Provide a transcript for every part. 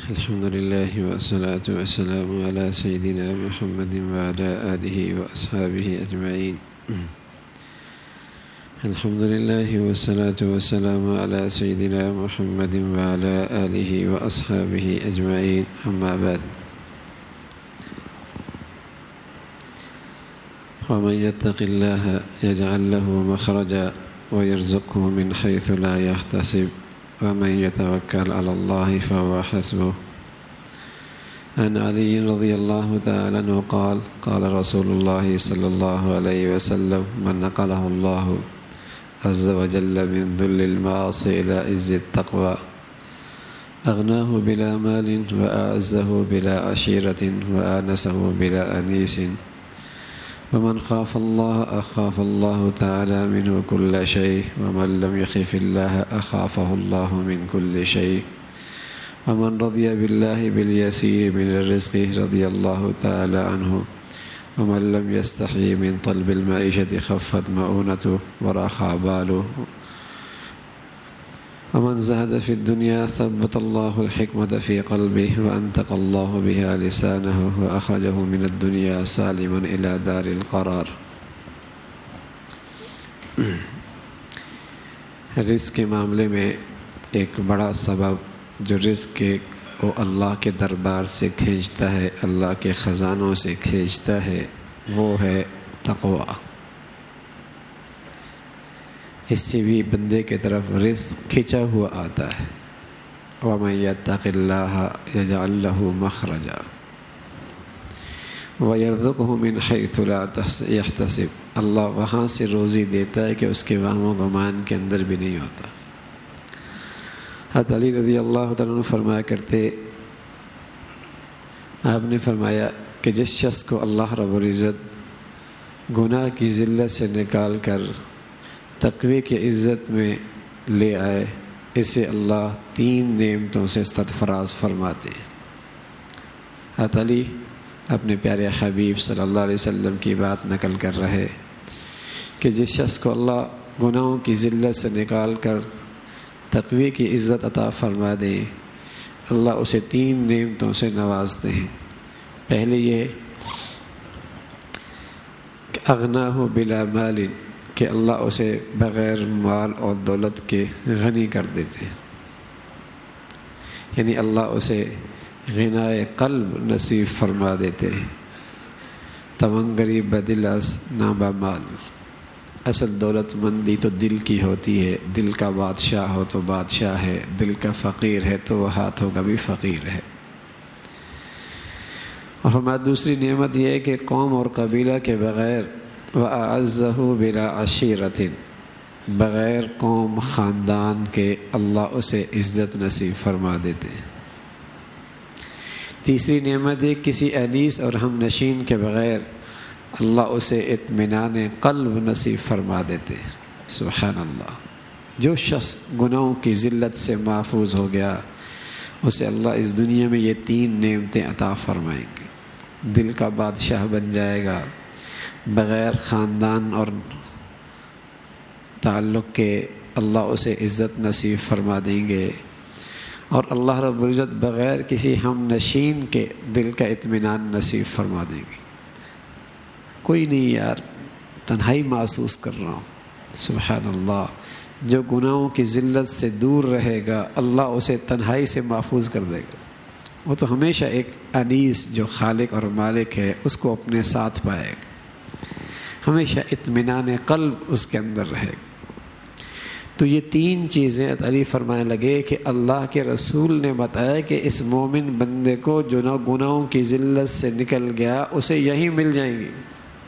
الحمد لله والصلاة والسلام على سيدنا محمد وعلى آله وأصحابه أجمعين. الحمد لله والصلاة والسلام على سيدنا محمد وعلى آله وأصحابه أجمعين. أما بعد، ومن يتق الله يجعل له مخرجا ويرزقه من حيث لا يحتسب ومن يتوكل على الله فهو حسبه. عن علي رضي الله تعالى عنه قال قال رسول الله صلى الله عليه وسلم: من نقله الله عز وجل من ذل المعاصي إلى عز التقوى أغناه بلا مال وأعزه بلا عشيرة وآنسه بلا أنيس، ومن خاف الله أخاف الله تعالى منه كل شيء، ومن لم يخف الله أخافه الله من كل شيء، ومن رضي بالله باليسير من الرزق رضي الله تعالى عنه، ومن لم يستحي من طلب المعيشة خفت مؤونته ورخى باله، ومن زهد في الدنيا ثبت الله الحكمة في قلبه وأنطق الله بها لسانه وأخرجه من الدنيا سالما إلى دار القرار. رزق کے معاملے میں ایک بڑا سبب جو رزق کو اللہ کے دربار سے کھینچتا ہے، اللہ کے خزانوں سے کھینچتا ہے، وہ ہے تقوی. اس سے بھی بندے کی طرف رزق کھینچا ہوا آتا ہے. وَمَن يَتَّقِ اللَّهَ يَجْعَل لَّهُ مَخْرَجًا وَيَرْزُقْهُ مِنْ حَيْثُ لَا يَحْتَسِبُ. اللہ وہاں سے روزی دیتا ہے کہ اس کے وہم و گمان کے اندر بھی نہیں ہوتا. حضرت علی رضی اللہ تعالیٰ عنہ فرمایا کرتے، آپ نے فرمایا کہ جس شخص کو اللہ رب العزت گناہ کی ذلت سے نکال کر تقوی کی عزت میں لے آئے، اسے اللہ 3 نعمتوں سے سرفراز فرماتے ہیں. حضرت علی اپنے پیارے حبیب صلی اللہ علیہ وسلم کی بات نقل کر رہے کہ جس شخص کو اللہ گناہوں کی ذلت سے نکال کر تقوی کی عزت عطا فرما دیں، اللہ اسے 3 نعمتوں سے نوازتے ہیں. پہلے یہ کہ اغناہ بلا مال، کہ اللہ اسے بغیر مال اور دولت کے غنی کر دیتے ہیں. یعنی اللہ اسے غنائے قلب نصیب فرما دیتے ہیں. تمنگری بدل از نہ بمال. اصل دولت مندی تو دل کی ہوتی ہے. دل کا بادشاہ ہو تو بادشاہ ہے، دل کا فقیر ہے تو وہ ہاتھوں کا بھی فقیر ہے. اور ہماری دوسری نعمت یہ ہے کہ قوم اور قبیلہ کے بغیر وَأَعَزَّهُ بِلَا عَشِيرَةٍ، بغیر قوم خاندان کے اللہ اسے عزت نصیب فرما دیتے ہیں. تیسری نعمت ہے کسی انیس اور ہم نشین کے بغیر اللہ اسے اطمینان قلب نصیب فرما دیتے ہیں. سبحان اللہ. جو شخص گناہوں کی ذلت سے محفوظ ہو گیا اسے اللہ اس دنیا میں یہ 3 نعمتیں عطا فرمائیں گے. دل کا بادشاہ بن جائے گا، بغیر خاندان اور تعلق کے اللہ اسے عزت نصیب فرما دیں گے، اور اللہ رب العزت بغیر کسی ہم نشین کے دل کا اطمینان نصیب فرما دیں گے. کوئی نہیں یار، تنہائی محسوس کر رہا ہوں. سبحان اللہ. جو گناہوں کی ذلت سے دور رہے گا اللہ اسے تنہائی سے محفوظ کر دے گا. وہ تو ہمیشہ ایک انیس جو خالق اور مالک ہے اس کو اپنے ساتھ پائے گا، ہمیشہ اطمینان قلب اس کے اندر رہے گا. تو یہ 3 چیزیں علی فرمانے لگے کہ اللہ کے رسول نے بتایا کہ اس مومن بندے کو جو نہ گناہوں کی ذلت سے نکل گیا اسے یہی مل جائیں گی.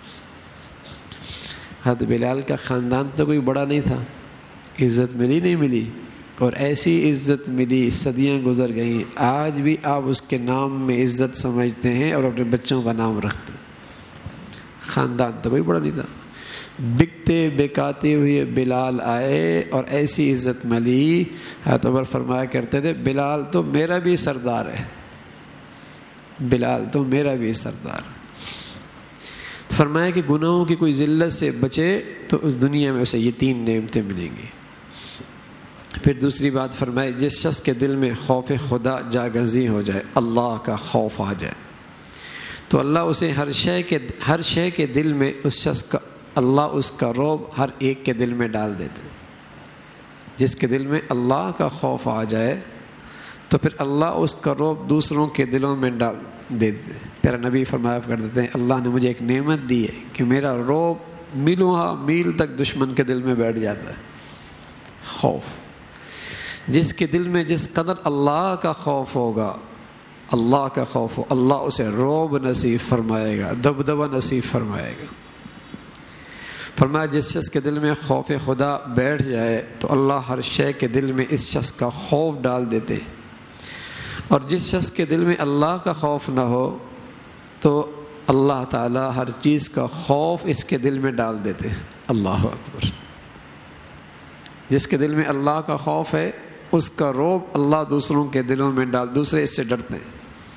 حضرت بلال کا خاندان تو کوئی بڑا نہیں تھا، عزت ملی نہیں ملی، اور ایسی عزت ملی، صدیاں گزر گئیں، آج بھی آپ اس کے نام میں عزت سمجھتے ہیں اور اپنے بچوں کا نام رکھتے ہیں. خاندان تو کوئی بڑا نہیں تھا. بکتے بکاتے ہوئے بلال آئے اور ایسی عزت ملی. حضرت عمر فرمایا کرتے تھے بلال تو میرا بھی سردار ہے، بلال تو میرا بھی سردار ہے. فرمایا کہ گناہوں کی کوئی ذلت سے بچے تو اس دنیا میں اسے یہ 3 نعمتیں ملیں گی. پھر دوسری بات فرمائی، جس شخص کے دل میں خوف خدا جاگزی ہو جائے، اللہ کا خوف آ جائے، تو اللہ اسے ہر شے کے دل میں اس شخص کا اللہ اس کا رعب ہر ایک کے دل میں ڈال دیتے ہیں۔ جس کے دل میں اللہ کا خوف آ جائے تو پھر اللہ اس کا رعب دوسروں کے دلوں میں ڈال دیتے ہیں۔ پیارا نبی فرمایا کر دیتے ہیں، اللہ نے مجھے ایک نعمت دی ہے کہ میرا رعب میل تک دشمن کے دل میں بیٹھ جاتا ہے، خوف۔ جس کے دل میں جس قدر اللہ کا خوف ہوگا، اللہ کا خوف ہو، اللہ اسے رعب نصیب فرمائے گا، دبدبہ نصیب فرمائے گا۔ فرمایا جس شخص کے دل میں خوف خدا بیٹھ جائے تو اللہ ہر شے کے دل میں اس شخص کا خوف ڈال دیتے ہیں، اور جس شخص کے دل میں اللہ کا خوف نہ ہو تو اللہ تعالیٰ ہر چیز کا خوف اس کے دل میں ڈال دیتے ہیں۔ اللہ اکبر۔ جس کے دل میں اللہ کا خوف ہے اس کا رعب اللہ دوسروں کے دلوں میں دوسرے اس سے ڈرتے ہیں،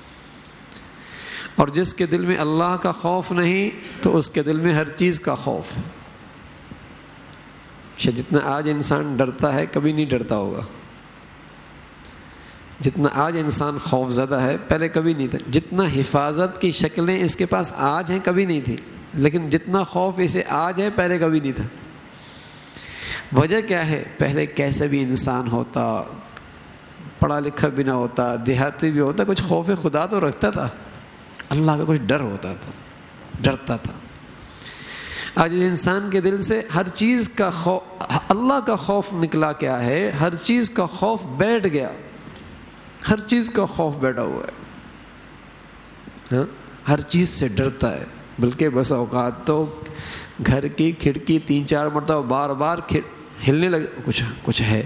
اور جس کے دل میں اللہ کا خوف نہیں تو اس کے دل میں ہر چیز کا خوف ہے۔ جتنا آج انسان ڈرتا ہے کبھی نہیں ڈرتا ہوگا، جتنا آج انسان خوف زدہ ہے پہلے کبھی نہیں تھا، جتنا حفاظت کی شکلیں اس کے پاس آج ہیں کبھی نہیں تھی، لیکن جتنا خوف اسے آج ہے پہلے کبھی نہیں تھا۔ وجہ کیا ہے؟ پہلے کیسے بھی انسان ہوتا، پڑھا لکھا بھی نہ ہوتا، دیہاتی بھی ہوتا، کچھ خوف خدا تو رکھتا تھا، اللہ کا کچھ ڈر ہوتا تھا، ڈرتا تھا۔ آج انسان کے دل سے ہر چیز کا خوف، اللہ کا خوف نکلا کیا ہے؟ ہر چیز کا خوف بیٹھ گیا، ہر چیز کا خوف بیٹھا ہوا ہے، ہر چیز سے ڈرتا ہے۔ بلکہ بس اوقات تو گھر کی کھڑکی 3-4 مرتبہ بار بار ہلنے لگے، کچھ ہے،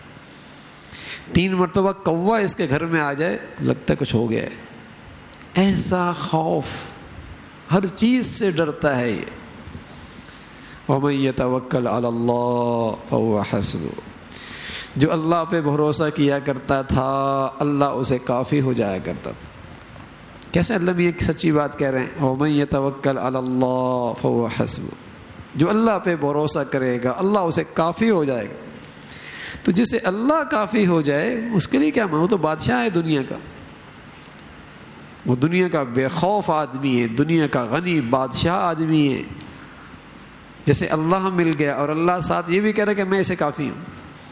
3 مرتبہ کوا اس کے گھر میں آ جائے لگتا ہے کچھ ہو گیا ہے۔ ایسا خوف، ہر چیز سے ڈرتا ہے یہ۔ وَمَن يَتَوَكَّلْ عَلَى اللَّهِ فَهُوَ حَسْبُهُ، جو اللہ پہ بھروسہ کیا کرتا تھا اللہ اسے کافی ہو جایا کرتا تھا۔ کیسے اللہ بھی ایک سچی بات کہہ رہے ہیں، وَمَن يَتَوَكَّلْ عَلَى اللَّهِ فَهُوَ حَسْبُهُ، جو اللہ پہ بھروسہ کرے گا اللہ اسے کافی ہو جائے گا۔ تو جسے اللہ کافی ہو جائے اس کے لیے کیا، وہ تو بادشاہ ہے دنیا کا، وہ دنیا کا بے خوف آدمی ہے، دنیا کا غنی بادشاہ آدمی ہے۔ جیسے اللہ مل گیا اور اللہ ساتھ یہ بھی کہہ رہا کہ میں اسے کافی ہوں،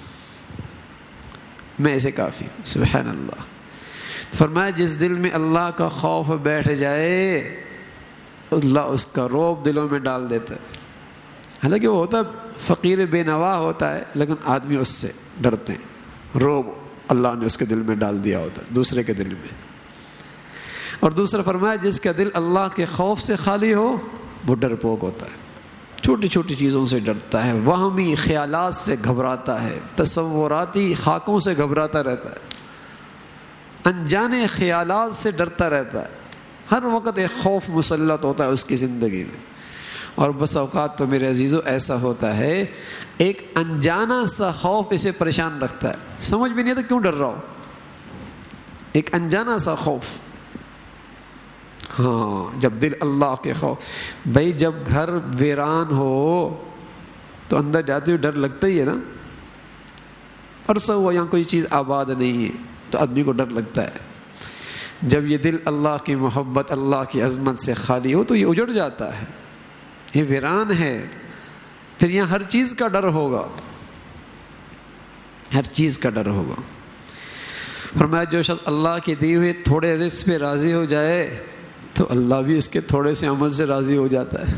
میں اسے کافی ہوں۔ سبحان اللہ۔ فرمایا جس دل میں اللہ کا خوف بیٹھ جائے اللہ اس کا رعب دلوں میں ڈال دیتا ہے۔ حالانکہ وہ ہوتا فقیر بے نوا ہوتا ہے لیکن آدمی اس سے ڈرتے ہیں، رعب اللہ نے اس کے دل میں ڈال دیا ہوتا ہے، دوسرے کے دل میں۔ اور دوسرا فرمایا جس کا دل اللہ کے خوف سے خالی ہو وہ ڈرپوک ہوتا ہے، چھوٹی چھوٹی چیزوں سے ڈرتا ہے، وہمی خیالات سے گھبراتا ہے، تصوراتی خاکوں سے گھبراتا رہتا ہے، انجانے خیالات سے ڈرتا رہتا ہے، ہر وقت ایک خوف مسلط ہوتا ہے اس کی زندگی میں۔ اور بس اوقات تو میرے عزیزو ایسا ہوتا ہے ایک انجانا سا خوف اسے پریشان رکھتا ہے، سمجھ بھی نہیں آتا کیوں ڈر رہا ہو، ایک انجانا سا خوف۔ ہاں جب دل اللہ کے خوف، بھائی جب گھر ویران ہو تو اندر جاتے ہوئے ڈر لگتا ہی ہے نا، عرصہ ہوا یہاں کوئی چیز آباد نہیں ہے تو آدمی کو ڈر لگتا ہے۔ جب یہ دل اللہ کی محبت اللہ کی عظمت سے خالی ہو تو یہ اجڑ جاتا ہے، یہ ویران ہے، پھر یہاں ہر چیز کا ڈر ہوگا، ہر چیز کا ڈر ہوگا۔ فرمایا جو شخص اللہ کے دیے ہوئے تھوڑے رزق پہ راضی ہو جائے تو اللہ بھی اس کے تھوڑے سے عمل سے راضی ہو جاتا ہے۔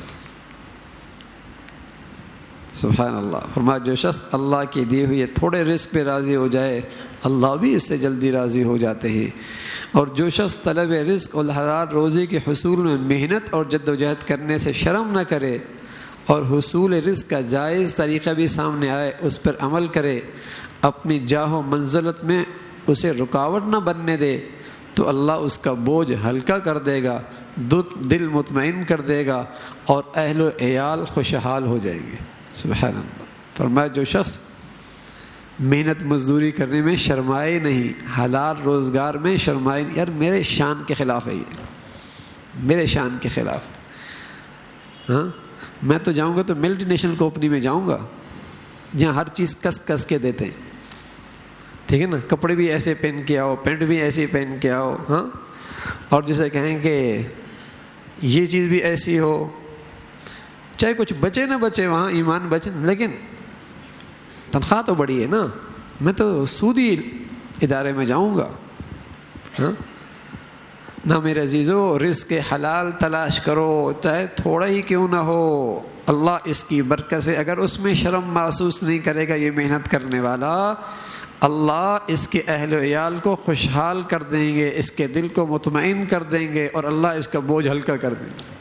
سبحان اللہ۔ فرمایا جو شخص اللہ کے دیے ہوئے تھوڑے رزق پہ راضی ہو جائے اللہ بھی اس سے جلدی راضی ہو جاتے ہیں، اور جو شخص طلب رزق اور حلال روزی کے حصول میں محنت اور جد و جہد کرنے سے شرم نہ کرے اور حصول رزق کا جائز طریقہ بھی سامنے آئے اس پر عمل کرے، اپنی جاہ و منزلت میں اسے رکاوٹ نہ بننے دے تو اللہ اس کا بوجھ ہلکا کر دے گا، دل مطمئن کر دے گا اور اہل و عیال خوشحال ہو جائیں گے۔ سبحان اللہ۔ فرمایا جو شخص محنت مزدوری کرنے میں شرمائے نہیں، حلال روزگار میں شرمائے نہیں، یار میرے شان کے خلاف ہے یہ، میرے شان کے خلاف۔ ہاں میں تو جاؤں گا تو ملٹی نیشنل کمپنی میں جاؤں گا جہاں ہر چیز کس کس کے دیتے ہیں، ٹھیک ہے نا، کپڑے بھی ایسے پہن کے آؤ، پینٹ بھی ایسے پہن کے آؤ، ہاں، اور جیسے کہیں کہ یہ چیز بھی ایسی ہو، چاہے کچھ بچے نہ بچے وہاں، ایمان بچے، لیکن تنخواہ تو بڑی ہے نا، میں تو سودی ادارے میں جاؤں گا، ہاں نہ میرے عزیزو، رزق حلال تلاش کرو، چاہے تھوڑا ہی کیوں نہ ہو، اللہ اس کی برکت سے اگر اس میں شرم محسوس نہیں کرے گا یہ محنت کرنے والا، اللہ اس کے اہل و عیال کو خوشحال کر دیں گے، اس کے دل کو مطمئن کر دیں گے، اور اللہ اس کا بوجھ ہلکا کر دیں گے۔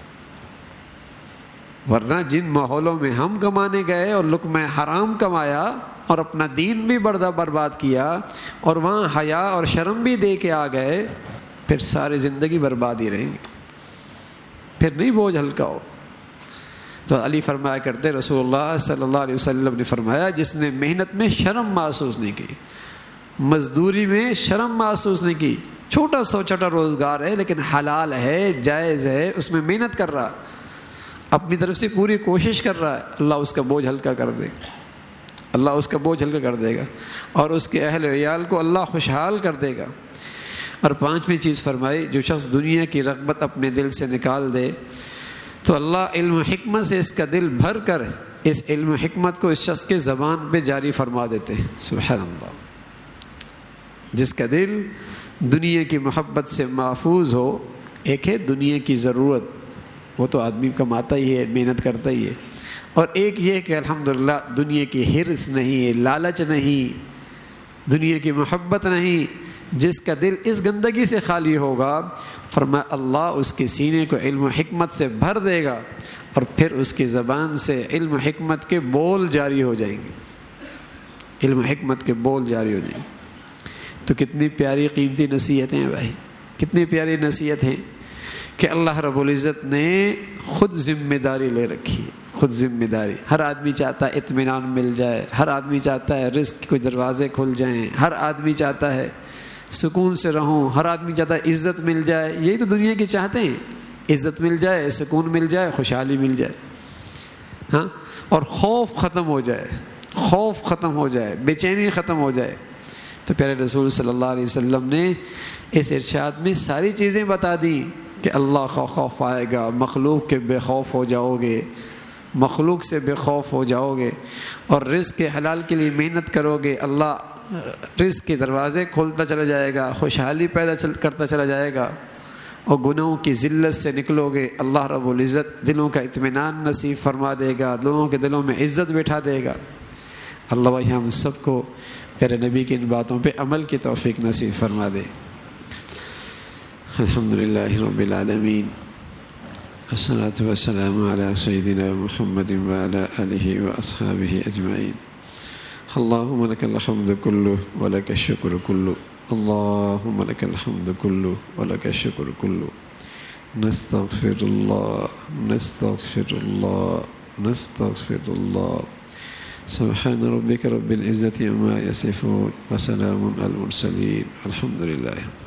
ورنہ جن ماحولوں میں ہم کمانے گئے اور لقمہ حرام کمایا اور اپنا دین بھی برباد کیا، اور وہاں حیا اور شرم بھی دے کے آ گئے، پھر ساری زندگی برباد ہی رہیں گی، پھر نہیں بوجھ ہلکا ہو۔ تو علی فرمایا کرتے، رسول اللہ صلی اللہ علیہ وسلم نے فرمایا، جس نے محنت میں شرم محسوس نہیں کی، مزدوری میں شرم محسوس نہیں کی، چھوٹا سا چھوٹا روزگار ہے لیکن حلال ہے، جائز ہے، اس میں محنت کر رہا، اپنی طرف سے پوری کوشش کر رہا ہے، اللہ اس کا بوجھ ہلکا کر دے گا، اللہ اس کا بوجھ ہلکا کر دے گا، اور اس کے اہل و عیال کو اللہ خوشحال کر دے گا۔ اور پانچویں چیز فرمائی، جو شخص دنیا کی رغبت اپنے دل سے نکال دے تو اللہ علم و حکمت سے اس کا دل بھر کر اس علم و حکمت کو اس شخص کے زبان پہ جاری فرما دیتے ہیں۔ سبحان اللہ۔ جس کا دل دنیا کی محبت سے محفوظ ہو، ایک ہے دنیا کی ضرورت، وہ تو آدمی کماتا ہی ہے، محنت کرتا ہی ہے، اور ایک یہ کہ الحمدللہ دنیا کی حرص نہیں، لالچ نہیں، دنیا کی محبت نہیں۔ جس کا دل اس گندگی سے خالی ہوگا، فرمایا اللہ اس کے سینے کو علم و حکمت سے بھر دے گا، اور پھر اس کی زبان سے علم و حکمت کے بول جاری ہو جائیں گے، علم و حکمت کے بول جاری ہو جائیں گے۔ تو کتنی پیاری قیمتی نصیحتیں ہیں بھائی، کتنی پیاری نصیحت ہیں کہ اللہ رب العزت نے خود ذمہ داری لے رکھی ہے، خود ذمہ داری۔ ہر آدمی چاہتا ہے اطمینان مل جائے، ہر آدمی چاہتا ہے رزق کے دروازے کھل جائیں، ہر آدمی چاہتا ہے سکون سے رہوں، ہر آدمی چاہتا ہے عزت مل جائے، یہی تو دنیا کی چاہتے ہیں، عزت مل جائے، سکون مل جائے، خوشحالی مل جائے، ہاں، اور خوف ختم ہو جائے، خوف ختم ہو جائے، بے چینی ختم ہو جائے۔ تو پیارے رسول صلی اللہ علیہ وسلم نے اس ارشاد میں ساری چیزیں بتا دیں کہ اللہ کا خوف آئے گا، مخلوق کے بے خوف ہو جاؤ گے، مخلوق سے بے خوف ہو جاؤ گے، اور رزق کے حلال کے لیے محنت کرو گے، اللہ رزق کے دروازے کھولتا چلا جائے گا، خوشحالی پیدا کرتا چلا جائے گا، اور گناہوں کی ذلت سے نکلو گے، اللہ رب العزت دلوں کا اطمینان نصیب فرما دے گا، لوگوں کے دلوں میں عزت بٹھا دے گا۔ اللہ بھائی ہم سب کو پیارے نبی کی ان باتوں پہ عمل کی توفیق نصیب فرما دے۔ الحمدللہ رب العالمین، والصلاة والسلام علی سیدنا محمد وعلی آلہ واصحابہ اجمعین۔ اللہم لک الحمد کلہ ولک الشکر کلہ، اللہم لک الحمد کلہ ولک الشکر کلہ، نستغفر اللہ نستغفر اللہ نستغفر اللہ۔ سبحان ربک رب العزة عما یصفون وسلام علی المرسلین، الحمد للہ۔